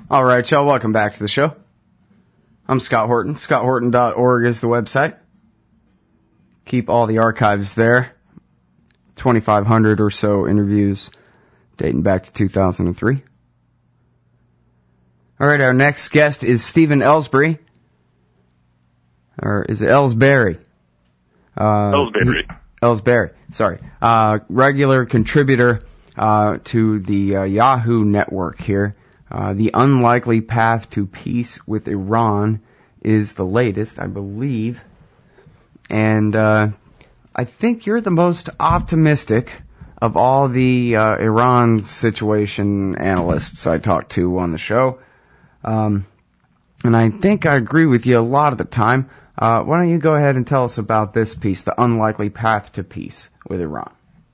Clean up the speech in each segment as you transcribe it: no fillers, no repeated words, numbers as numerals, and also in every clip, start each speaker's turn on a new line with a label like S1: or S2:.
S1: All right, y'all, welcome back to the show. I'm Scott Horton. ScottHorton.org is the website. Keep all the archives there. 2,500 or so interviews dating back to 2003. All right, our next guest is Stephen Ellsbury. Or is it Ellsbury? Ellsbury, sorry. Regular contributor to the Yahoo network here. The Unlikely Path to Peace with Iran is the latest, I believe. And I think you're the most optimistic of all the Iran situation analysts I talked to on the show. And I think I agree with you a lot of the time. Why don't you go ahead and tell us about this piece, The Unlikely Path to Peace with Iran?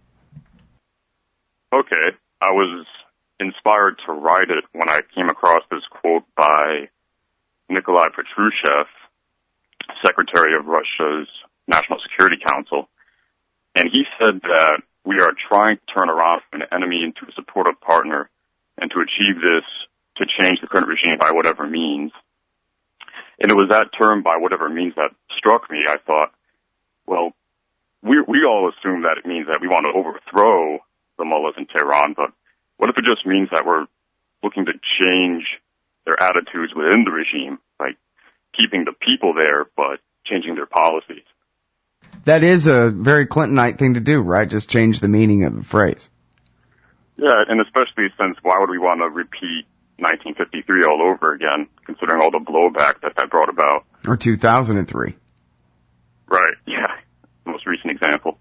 S2: Okay. I was inspired to write it when I came across this quote by Nikolai Patrushev, Secretary of Russia's National Security Council. And he said that we are trying to turn Iran from an enemy into a supportive partner, and to achieve this, to change the current regime by whatever means. And it was that term, by whatever means, that struck me. I thought, well, we all assume that it means that we want to overthrow the mullahs in Tehran, but what if it just means that we're looking to change their attitudes within the regime, like keeping the people there, but changing their policies?
S1: That is a very Clintonite thing to do, right? Just change the meaning of the phrase.
S2: Yeah, and especially since why would we want to repeat 1953 all over again, considering all the blowback that brought about?
S1: Or 2003.
S2: Right, yeah. Most recent example.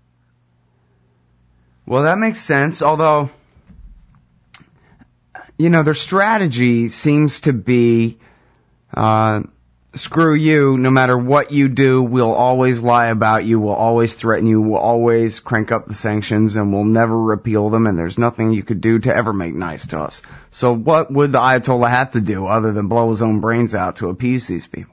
S1: Well, that makes sense, although, you know, their strategy seems to be, screw you, no matter what you do, we'll always lie about you, we'll always threaten you, we'll always crank up the sanctions, and we'll never repeal them, and there's nothing you could do to ever make nice to us. So what would the Ayatollah have to do other than blow his own brains out to appease these people?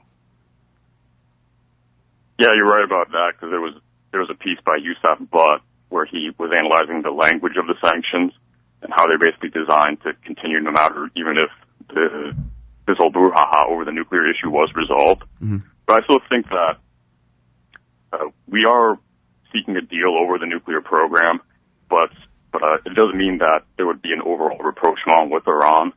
S2: Yeah, you're right about that, because there was a piece by Yusuf Butt where he was analyzing the language of the sanctions and how they're basically designed to continue no matter, even if this whole brouhaha over the nuclear issue was resolved. Mm-hmm. But I still think that we are seeking a deal over the nuclear program, but it doesn't mean that there would be an overall rapprochement with Iran.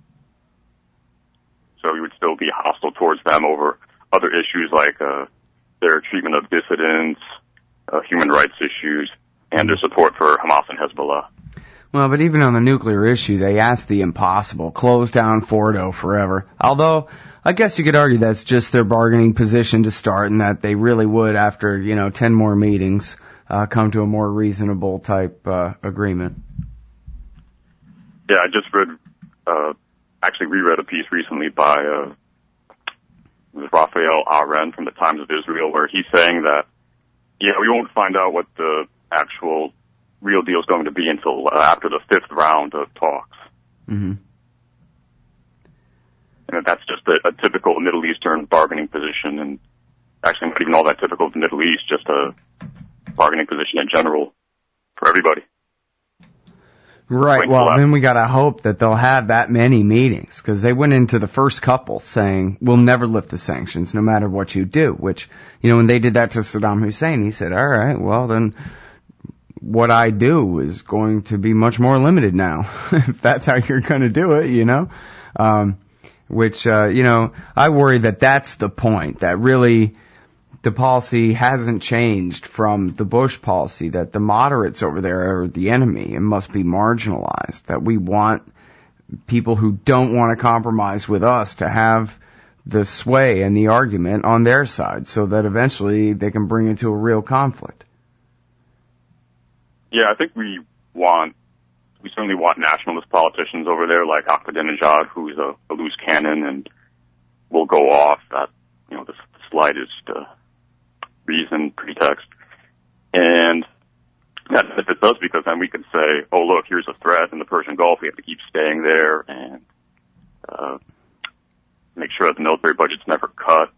S2: So we would still be hostile towards them over other issues like their treatment of dissidents, human rights issues, and their support for Hamas and Hezbollah.
S1: Well, but even on the nuclear issue, they asked the impossible. Close down Fordo forever. Although, I guess you could argue that's just their bargaining position to start, and that they really would, after, 10 more meetings, come to a more reasonable type agreement.
S2: Yeah, I just reread a piece recently by Raphael Ahren from the Times of Israel, where he's saying that, we won't find out what the actual real deal is going to be until after the 5th round of talks. Mm-hmm. And that's just a typical Middle Eastern bargaining position, and actually not even all that typical of the Middle East, just a bargaining position in general for everybody.
S1: Right, well, then we gotta hope that they'll have that many meetings, because they went into the first couple saying, we'll never lift the sanctions no matter what you do, which, when they did that to Saddam Hussein, he said, all right, well then, what I do is going to be much more limited now, if that's how you're gonna do it, I worry that that's the point, that really the policy hasn't changed from the Bush policy, that the moderates over there are the enemy and must be marginalized, that we want people who don't want to compromise with us to have the sway and the argument on their side so that eventually they can bring it to a real conflict.
S2: Yeah, I think we certainly want nationalist politicians over there like Ahmadinejad, who's a loose cannon and will go off at, the slightest reason, pretext. And that benefits us because then we can say, oh, look, here's a threat in the Persian Gulf. We have to keep staying there and make sure that the military budget's never cut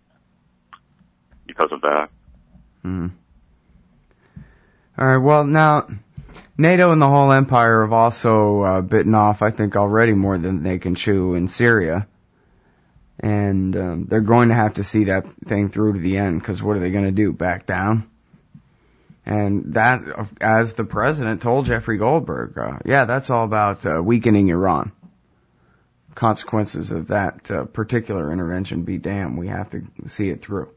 S2: because of that.
S1: Mm. All right, well, now, NATO and the whole empire have also bitten off, I think, already more than they can chew in Syria. And they're going to have to see that thing through to the end, because what are they going to do? Back down? And that, as the president told Jeffrey Goldberg, that's all about weakening Iran. Consequences of that particular intervention be damned. We have to see it through.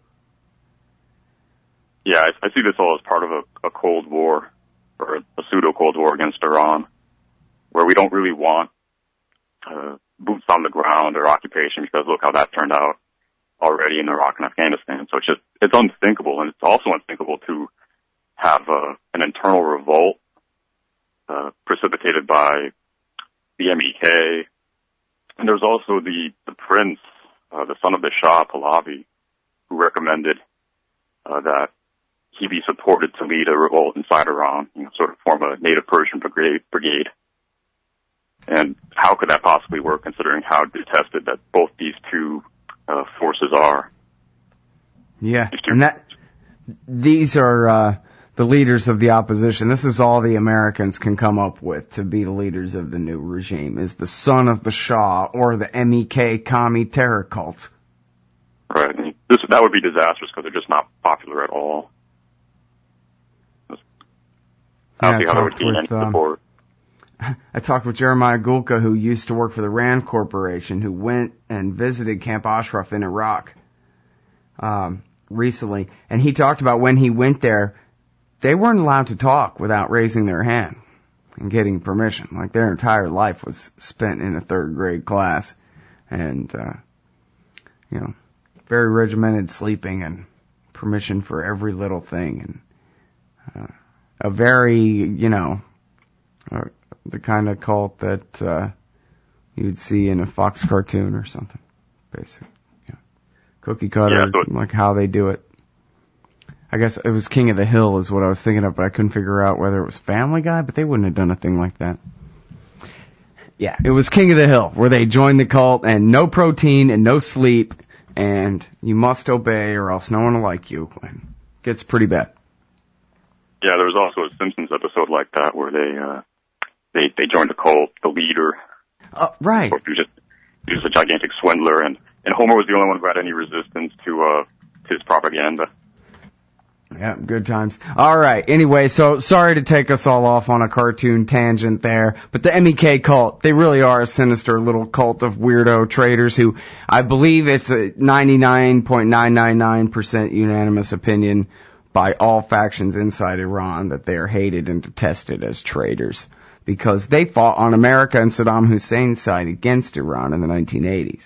S2: Yeah, I see this all as part of a Cold War, or a pseudo-Cold War against Iran, where we don't really want boots on the ground or occupation, because look how that turned out already in Iraq and Afghanistan. So it's unthinkable, and it's also unthinkable to have an internal revolt precipitated by the MEK. And there's also the prince, the son of the Shah, Pahlavi, who recommended that he be supported to lead a revolt inside Iran, sort of form a native Persian brigade. And how could that possibly work, considering how detested that both these two forces are?
S1: Yeah, and these are the leaders of the opposition. This is all the Americans can come up with to be the leaders of the new regime, is the son of the Shah or the MEK commie terror cult.
S2: Right. That would be disastrous, because they're just not popular at all. I don't see how there would be any support.
S1: I talked with Jeremiah Gulka, who used to work for the RAND Corporation, who went and visited Camp Ashraf in Iraq recently. And he talked about when he went there, they weren't allowed to talk without raising their hand and getting permission. Like, their entire life was spent in a third grade class. And, very regimented sleeping and permission for every little thing. And a very, the kind of cult that you'd see in a Fox cartoon or something, basically. Yeah. Cookie cutter, like how they do it. I guess it was King of the Hill is what I was thinking of, but I couldn't figure out whether it was Family Guy, but they wouldn't have done a thing like that. Yeah, it was King of the Hill, where they joined the cult, and no protein and no sleep, and you must obey or else no one will like you. And it gets pretty bad.
S2: Yeah, there was also a Simpsons episode like that where they joined the cult, the leader.
S1: Right.
S2: He was a gigantic swindler, and Homer was the only one who had any resistance to his propaganda.
S1: Yeah, good times. All right. Anyway, so sorry to take us all off on a cartoon tangent there, but the MEK cult, they really are a sinister little cult of weirdo traitors who, I believe it's a 99.999% unanimous opinion by all factions inside Iran that they are hated and detested as traitors, because they fought on America and Saddam Hussein's side against Iran in the 1980s.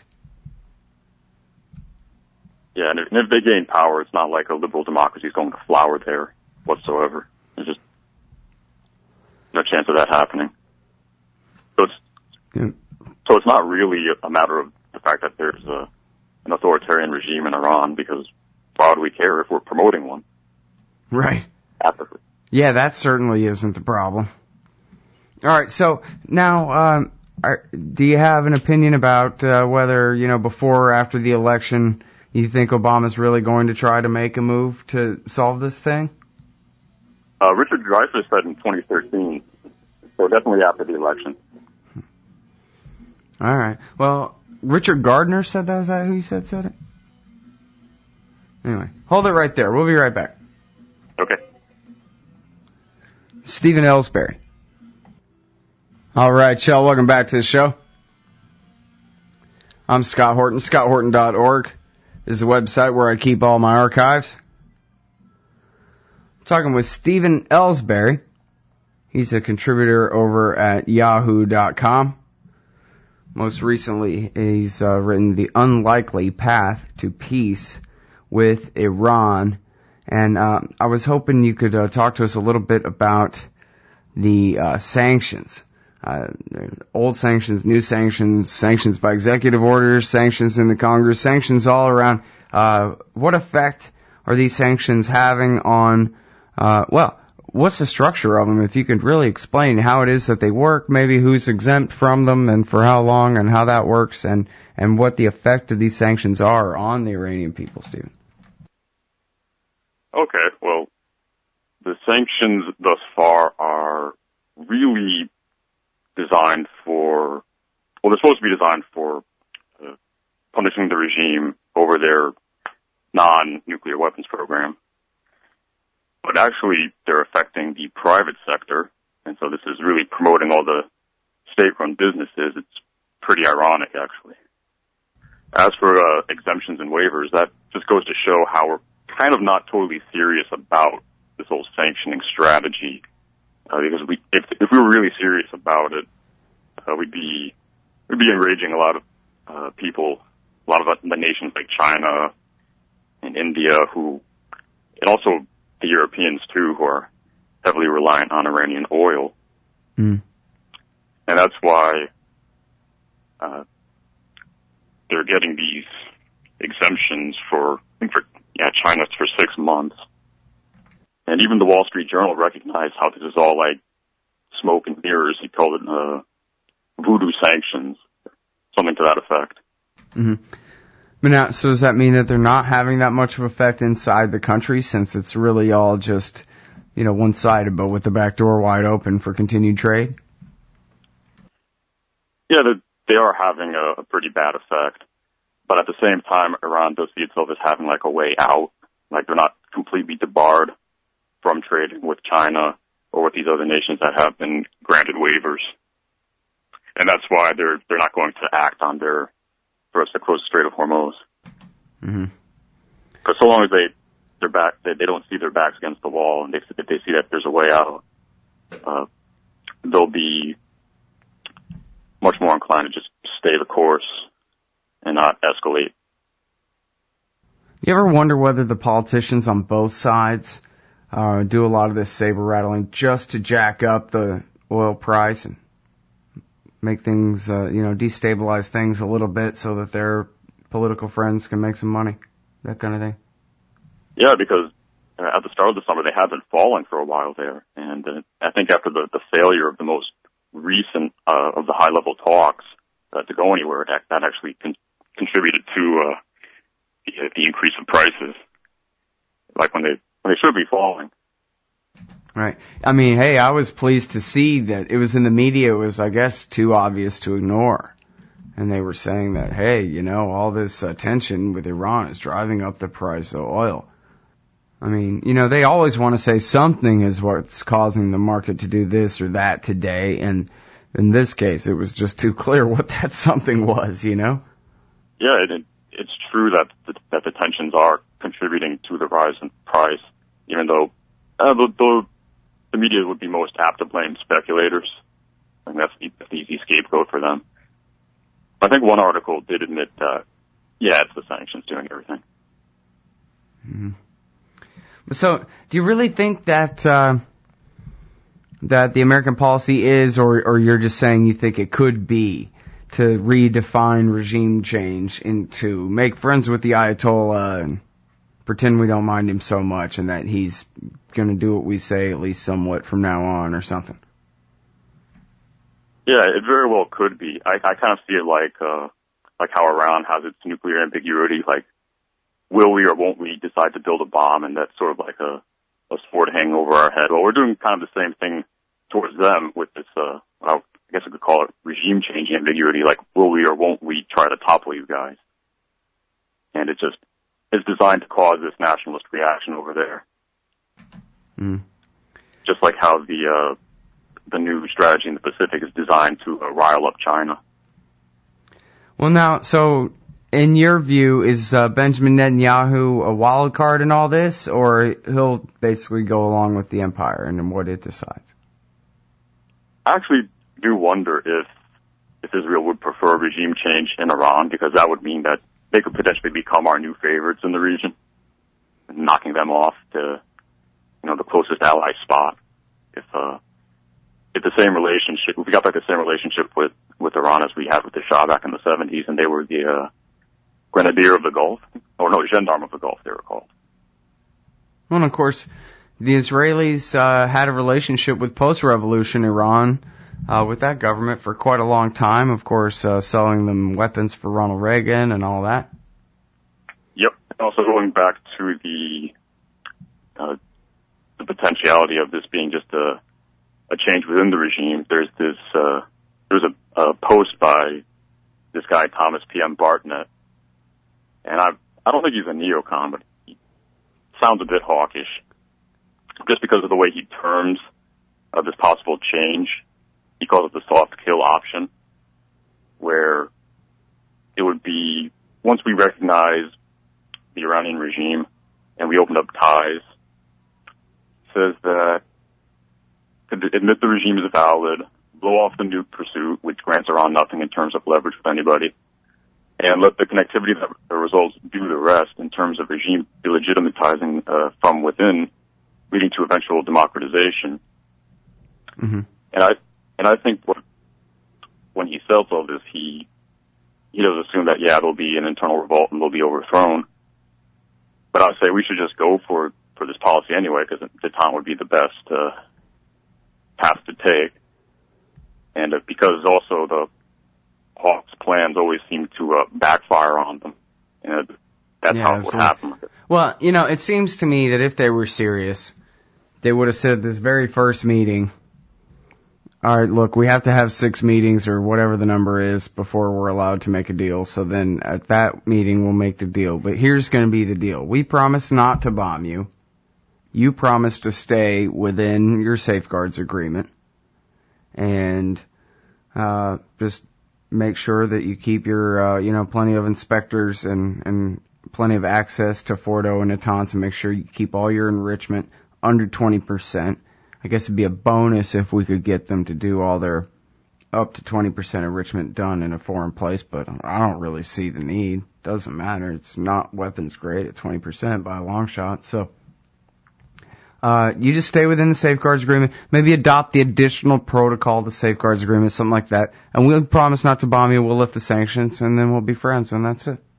S2: Yeah, and if they gain power, it's not like a liberal democracy is going to flower there whatsoever. There's just no chance of that happening. So it's not really a matter of the fact that there's an authoritarian regime in Iran, because why would we care if we're promoting one?
S1: Right.
S2: Ethically.
S1: Yeah, that certainly isn't the problem. All right, so now, do you have an opinion about whether, before or after the election, you think Obama's really going to try to make a move to solve this thing?
S2: Richard Dreyfuss said in 2013, so definitely after the election.
S1: All right. Well, Richard Gardner said that? Is that who you said it? Anyway, hold it right there. We'll be right back.
S2: Okay.
S1: Stephen Ellsbury. All right, Shell, welcome back to the show. I'm Scott Horton, scotthorton.org. Is the website where I keep all my archives. I'm talking with Stephen Ellsbury. He's a contributor over at yahoo.com. Most recently, he's written The Unlikely Path to Peace with Iran. And I was hoping you could talk to us a little bit about the sanctions. Old sanctions, new sanctions, sanctions by executive orders, sanctions in the Congress, sanctions all around. What effect are these sanctions having on, what's the structure of them? If you could really explain how it is that they work, maybe who's exempt from them and for how long and how that works, and what the effect of these sanctions are on the Iranian people, Stephen.
S2: Okay, well, the sanctions thus far are really designed for, well, they're supposed to be designed for punishing the regime over their non-nuclear weapons program. But actually, they're affecting the private sector, and so this is really promoting all the state-run businesses. It's pretty ironic, actually. As for exemptions and waivers, that just goes to show how we're kind of not totally serious about this whole sanctioning strategy. Because if we were really serious about it, we'd be enraging a lot of people, a lot of the nations like China and India, and also the Europeans too, who are heavily reliant on Iranian oil. And that's why they're getting these exemptions China for 6 months. And even the Wall Street Journal recognized how this is all like smoke and mirrors. He called it voodoo sanctions, something to that effect.
S1: But now, so does that mean that they're not having that much of effect inside the country, since it's really all just, one-sided, but with the back door wide open for continued trade?
S2: Yeah, they are having a pretty bad effect. But at the same time, Iran does see itself as having like a way out. Like they're not completely debarred from trading with China or with these other nations that have been granted waivers. And that's why they're not going to act on for us to close the Strait of Hormuz. Because so long as they don't see their backs against the wall, and if they see that there's a way out, they'll be much more inclined to just stay the course and not escalate.
S1: You ever wonder whether the politicians on both sides do a lot of this saber rattling just to jack up the oil price and make things, destabilize things a little bit so that their political friends can make some money, that kind of thing?
S2: Yeah, because at the start of the summer they have been falling for a while there, and I think after the failure of the most recent of the high-level talks to go anywhere, that actually contributed to the increase in prices, like when they should be falling.
S1: Right. I mean, hey, I was pleased to see that it was in the media. It was, I guess, too obvious to ignore. And they were saying that, hey, all this tension with Iran is driving up the price of oil. I mean, they always want to say something is what's causing the market to do this or that today. And in this case, it was just too clear what that something was, Yeah, it's true that the tensions are contributing to the rise in price, even though the media would be most apt to blame speculators, and that's the easy scapegoat for them. I think one article did admit that, it's the sanctions doing everything. So, do you really think that the American policy is, or you're just saying you think it could be, to redefine regime change into make friends with the Ayatollah and pretend we don't mind him so much and that he's going to do what we say at least somewhat from now on or something?
S2: Yeah, it very well could be. I kind of see it like how Iran has its nuclear ambiguity, like will we or won't we decide to build a bomb, and that's sort of like a sword hanging over our head. Well, we're doing kind of the same thing towards them with this, I guess I could call it regime change ambiguity, like will we or won't we try to topple you guys? And it's designed to cause this nationalist reaction over there. Just like how the new strategy in the Pacific is designed to rile up China.
S1: Well, now, so in your view, is Benjamin Netanyahu a wild card in all this, or he'll basically go along with the empire and what it decides?
S2: I actually do wonder if Israel would prefer regime change in Iran, because that would mean that they could potentially become our new favorites in the region, knocking them off to, the closest ally spot. If the same relationship, if we got back the same relationship with Iran as we had with the Shah back in the 70s, and they were the Grenadier of the Gulf, Gendarme of the Gulf, they were called.
S1: Well, and of course, the Israelis had a relationship with post-revolution Iran with that government for quite a long time, of course, selling them weapons for Ronald Reagan and all that.
S2: Yep. Also going back to the potentiality of this being just a a change within the regime. There's a post by this guy, Thomas P.M. Bartnett, and I don't think he's a neocon, but he sounds a bit hawkish, just because of the way he terms this possible change. He calls it the soft kill option, where it would be, once we recognize the Iranian regime and we open up ties, says that to admit the regime is valid, blow off the nuke pursuit, which grants Iran nothing in terms of leverage with anybody, and let the connectivity that results do the rest in terms of regime delegitimatizing from within, leading to eventual democratization.
S1: Mm-hmm.
S2: And I think when he sells all this, he does assume that, yeah, there'll be an internal revolt and they'll be overthrown. But I would say we should just go for this policy anyway, because Détente would be the best path to take. And because also the Hawks' plans always seem to backfire on them. And that's how it would happen.
S1: Well, it seems to me that if they were serious, they would have said at this very first meeting, all right, look, we have to have 6 meetings or whatever the number is before we're allowed to make a deal. So then at that meeting, we'll make the deal. But here's going to be the deal. We promise not to bomb you. You promise to stay within your safeguards agreement. And just make sure that you keep your, plenty of inspectors and plenty of access to Fordo and Natanz, and make sure you keep all your enrichment under 20%. I guess it'd be a bonus if we could get them to do all their up to 20% enrichment done in a foreign place, but I don't really see the need. Doesn't matter. It's not weapons grade at 20% by a long shot. So, you just stay within the safeguards agreement, maybe adopt the additional protocol, the safeguards agreement, something like that, and we'll promise not to bomb you, we'll lift the sanctions, and then we'll be friends, and that's it.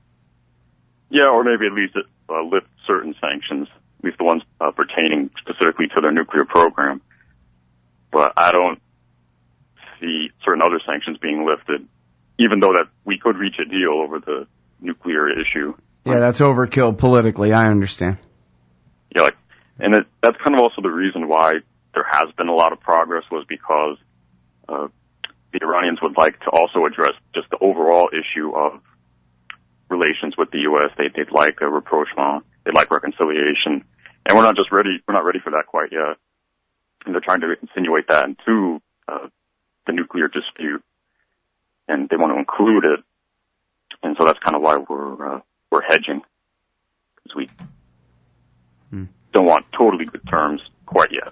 S2: Yeah, or maybe at least lift certain sanctions, at least the ones pertaining specifically to their nuclear program. But I don't see certain other sanctions being lifted, even though that we could reach a deal over the nuclear issue.
S1: Yeah, that's overkill politically, I understand.
S2: Yeah, and that's kind of also the reason why there has been a lot of progress, was because the Iranians would like to also address just the overall issue of relations with the U.S. They'd like a rapprochement. They'd like reconciliation. And we're not ready for that quite yet. And they're trying to insinuate that into the nuclear dispute. And they want to include it. And so that's kind of why we're hedging. Because we don't want totally good terms quite yet.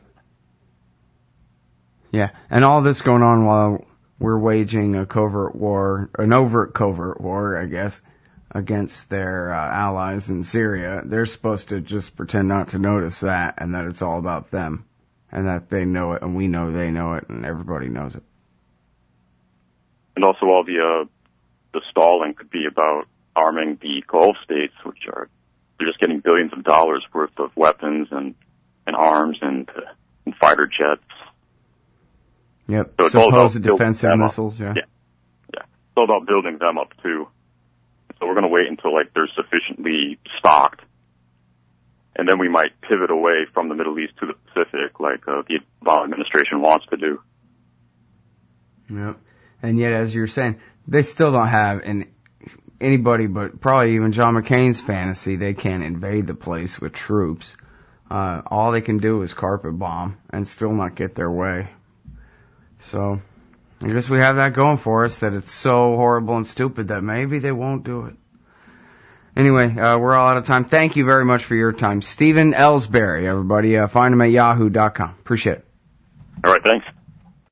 S1: Yeah, and all this going on while we're waging an overt covert war, I guess, against their allies in Syria. They're supposed to just pretend not to notice that, and that it's all about them, and that they know it, and we know they know it, and everybody knows it.
S2: And also all the stalling could be about arming the Gulf states, which they're just getting billions of dollars worth of weapons and arms and fighter jets.
S1: Yep,
S2: so
S1: supposed defensive missiles, yeah.
S2: It's all about building them up, too. So we're going to wait until, they're sufficiently stocked. And then we might pivot away from the Middle East to the Pacific, like the Obama administration wants to do.
S1: Yep. And yet, as you're saying, they still don't have anybody but probably even John McCain's fantasy. They can't invade the place with troops. All they can do is carpet bomb and still not get their way. So, I guess we have that going for us, that it's so horrible and stupid that maybe they won't do it. Anyway, we're all out of time. Thank you very much for your time. Stephen Ellsbury, everybody. Find him at yahoo.com. Appreciate it.
S2: All right, thanks.